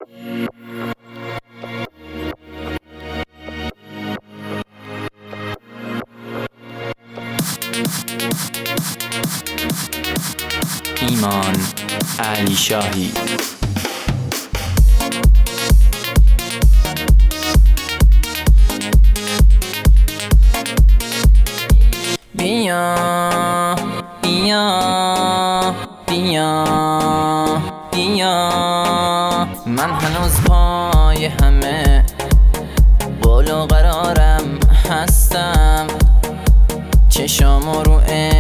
ایمان علیشاهی. بیا بیا بیا بیا، من هنوز پای همه قول و قرارم هستم، چشامو رو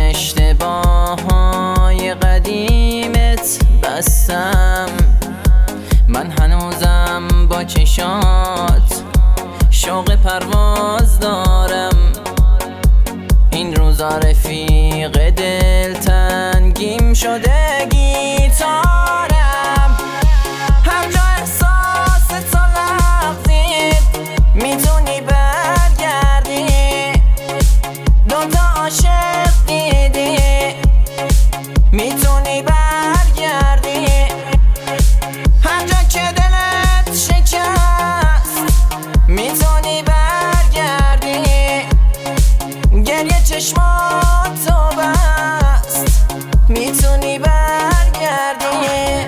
اشتباههای قدیمت بستم. من هنوزم با چشات شوق پرواز دارم، این روزا رفیق دلتنگیم شده گیتارم. هر جا احساس تو لغزید میتونی برگردی، دوتا عاشق دیدی میتونی برگردی. هر جا که دلت شکست میتونی برگردی، گریه چشماتو بست میتونی برگردی.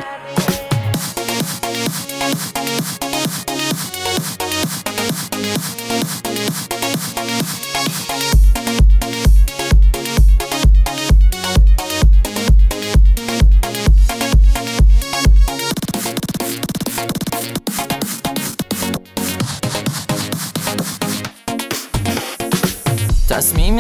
تصمیم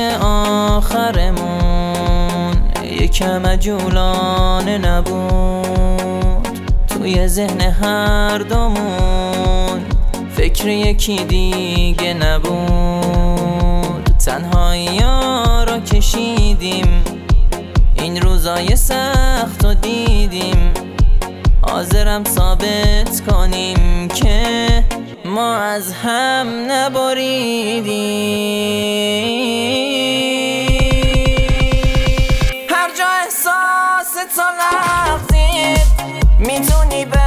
آخرمون یکم عجولانه نبود، توی ذهن هر دومون فکر یکی دیگه نبود. تنهایی ها رو کشیدیم، این روزای سخت رو دیدیم، حاضرم ثابت کنیم که ما از هم نبریدیم. هر جا احساس تو لغزید میتونی